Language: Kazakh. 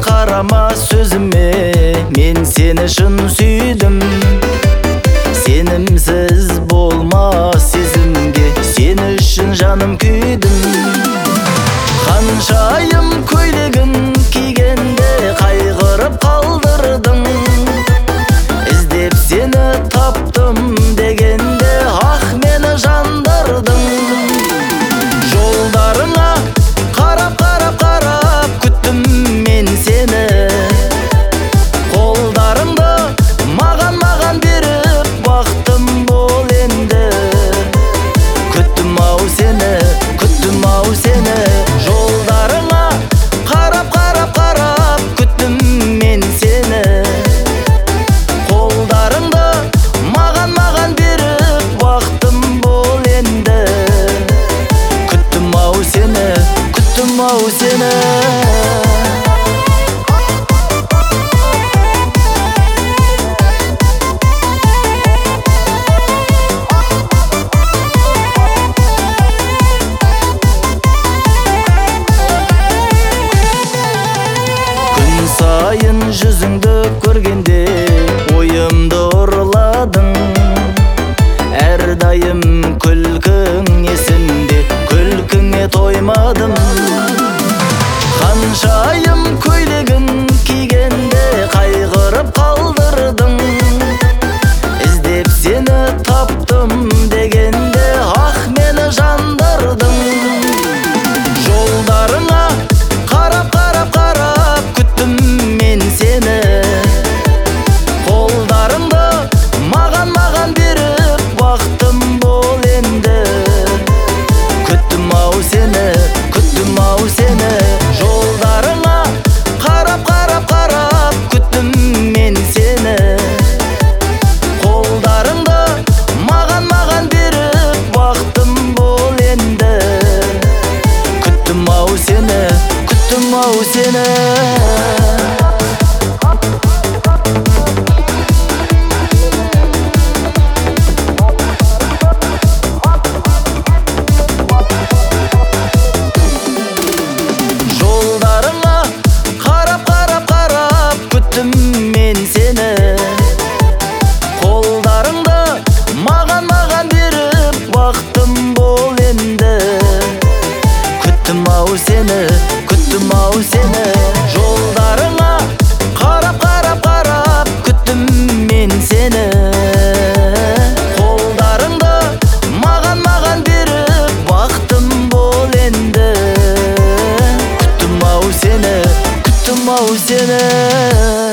қарама сөзіме, мен сені шын сүйдім. Сенімсіз болмас сезімге, сен үшін жаным күйдім. Қаншайым көйлегін кигенде қайғырып қалдырдың. Іздеп сені таптым дегенде ақ мені жандырдың. Жолдарыңа қарап күттім мен сені. Қолдарыңды маған беріп бақтым бол енді. Күттім ау сені, жолдарыңа қарап күттім мен сені. Қолдарыңды маған беріп бақтым бол енді. Күттім ау сені, Күн сайын жүзіңді көргенде ойымды ұрладың. Әрдайым күлкің есімде, күлкіңе тоймадым. Қаншайым көйлегін кигенде қайғырып қалдырдың. Іздеп сені таптым дегенде ақ мені жандырдың. Жолдарыңа қарап күттім мен сені. Қолдарыңды маған беріп бақтым бол енді. Күттім ау сені, жолдарыңа қарап күттім мен сені. Қолдарыңды маған беріп бақтым бол енді. Күттім ау сені, Жолдарыңа қарап күттім мен сені. Қолдарыңды маған беріп бақтым бол енді. Күттім ау сені, жолдарыңа қарап күттім мен сені. Қолдарыңды маған беріп бақтым бол енді. Күттім ау сені,